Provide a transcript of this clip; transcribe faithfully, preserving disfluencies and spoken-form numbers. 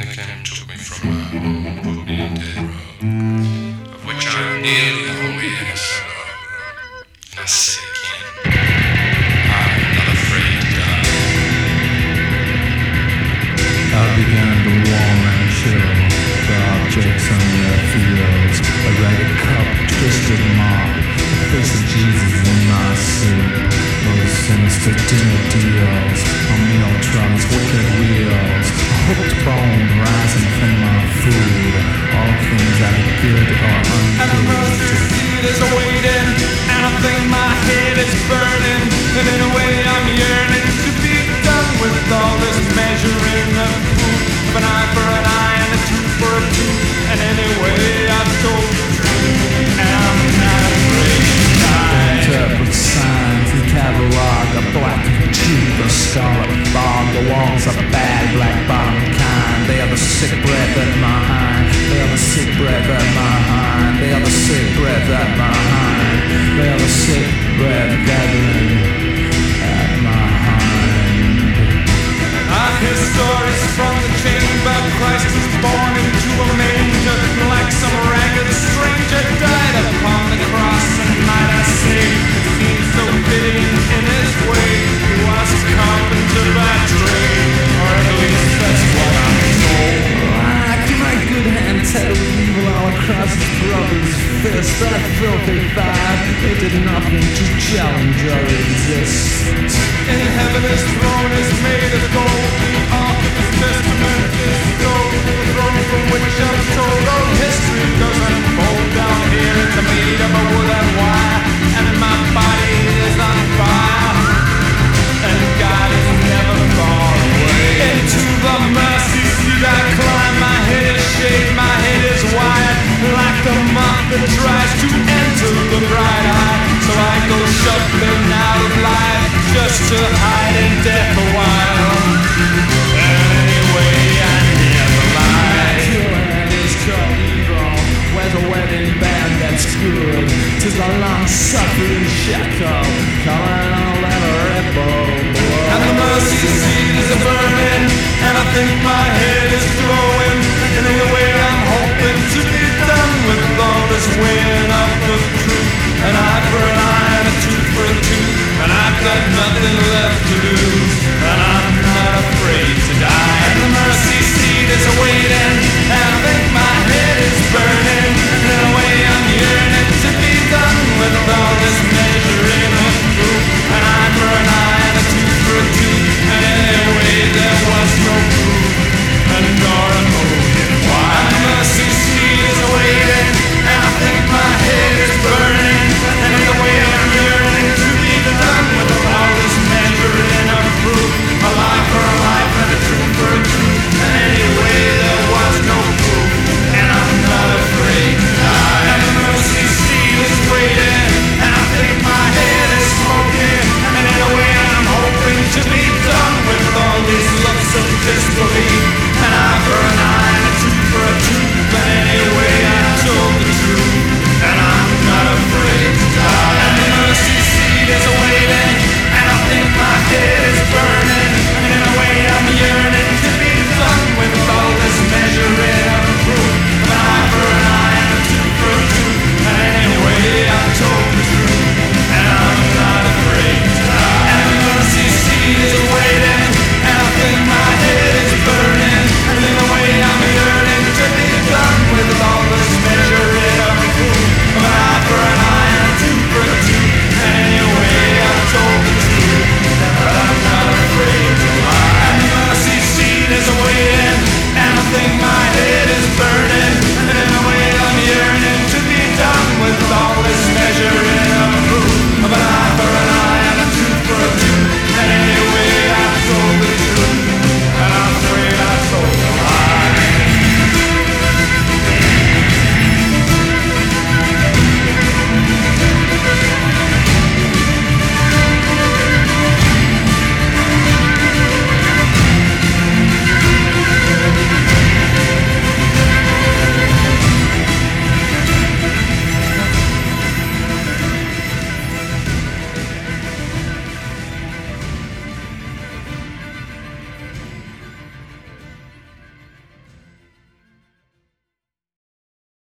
victim took me from my home, put me in dead row, of which I am nearly wholly innocent of. And I say again, I am not afraid to die. I began to warm and chill, the objects on their fields, a ragged cup, twisted mop, the face of Jesus in my soup, those sinister dinner deals, on meal trucks, wicked wheels, a hooked bone rising from my food, all things that are good or ungood. And the mustard seed is waiting, and I think my head is burning, and in a way I'm yearning to be done with all this measuring of food, of an eye for an eye and a tooth for a tooth, and anyway I've told the truth, and I'm not afraid to die. Interpret signs, the catalog, a black tube, a scarlet fog, the walls are bad, black bottom kind, they are the sick breath at my hind, they are the sick breath at my hind, they are the sick breath at my hind, they are the sick breath gathering at my hind. I hear stories from the chamber, Christ was born into a manger, like some ragged stranger died upon the cross, and might I say, it seems so fitting in his way, he was a carpenter by trade, or at least that's what I'm told. Like my good hand tattled evil all across his brother's fist, that filthy five, they did nothing to challenge or resist. In heaven his throne is made of gold, the ark of his testament is gold, the throne from which I'm told all history does unfold down here, it's made of a wood and wire, and my body is on fire, and God is never far away. Into the mercy seat I climb, my head is shaved, my head is wide, like the moth that tries to enter the bright eye, so I go shuffling out of life just to hide.